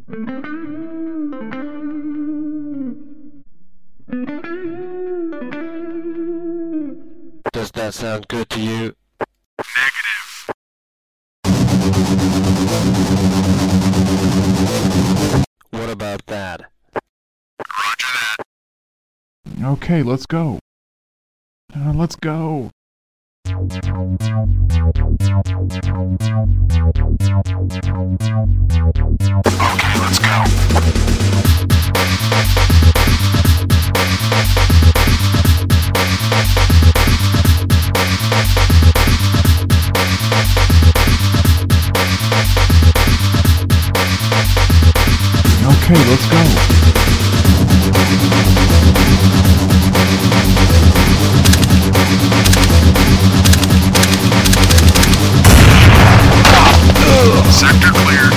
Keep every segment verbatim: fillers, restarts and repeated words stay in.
Does that sound good to you? Negative. What about that? Roger that. Okay, let's go. Uh, let's go. Okay, let's go. Okay, let's go. Sector cleared.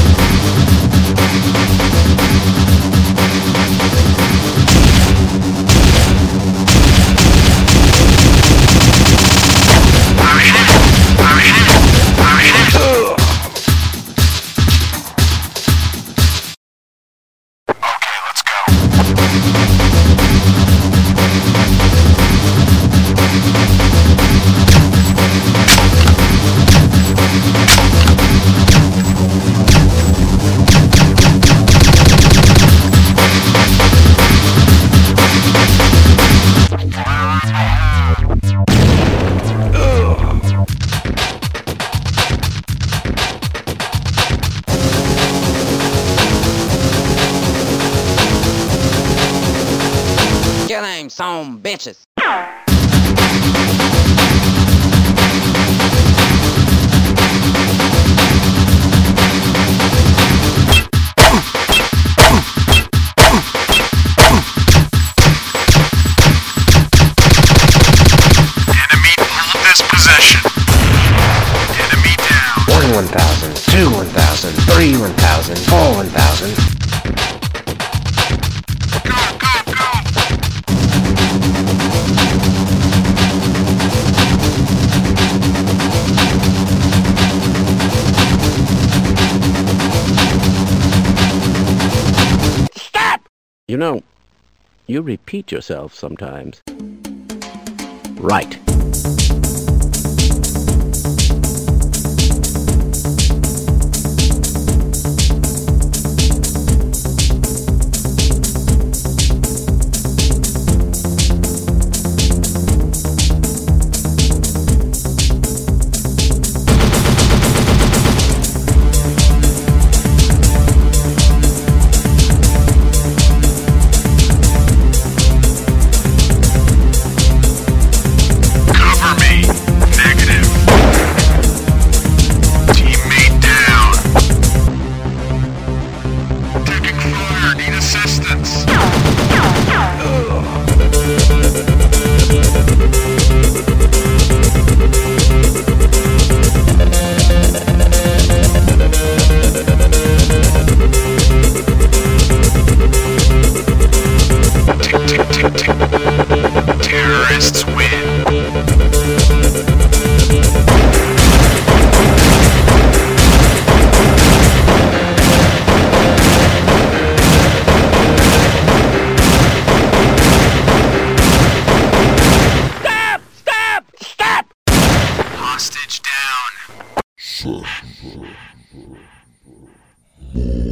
I'm hit. I'm hit. I'm hit. Okay, let's go. Kill him, some bitches. Enemy hold this possession. Enemy down. One one thousand, two one thousand, three one thousand, four one thousand. Go, go, go. You know, you repeat yourself sometimes. Right. Cover me. Negative. Teammate down. Taking fire. Need assistance. Tick, tick, tick, tick. Terrorists win. Stop! Stop! Stop! Hostage down.